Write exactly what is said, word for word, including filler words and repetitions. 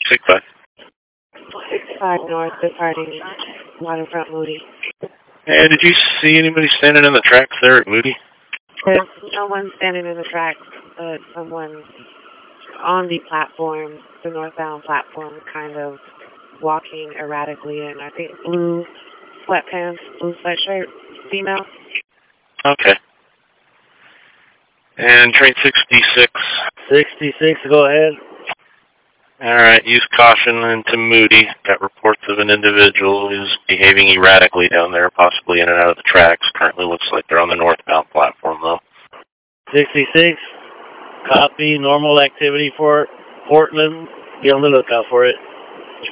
six five. six five North departing Waterfront Moody. Hey, did you see anybody standing in the tracks there at Moody? There's no one standing in the tracks, but someone on the platform, the northbound platform, kind of walking erratically in, I think, blue sweatpants, blue sweatshirt, female. Okay. And train sixty-six. sixty-six, go ahead. All right, use caution into Moody. Got reports of an individual who's behaving erratically down there, possibly in and out of the tracks. Currently looks like they're on the northbound platform, though. sixty-six, copy, normal activity for Portland. Be on the lookout for it.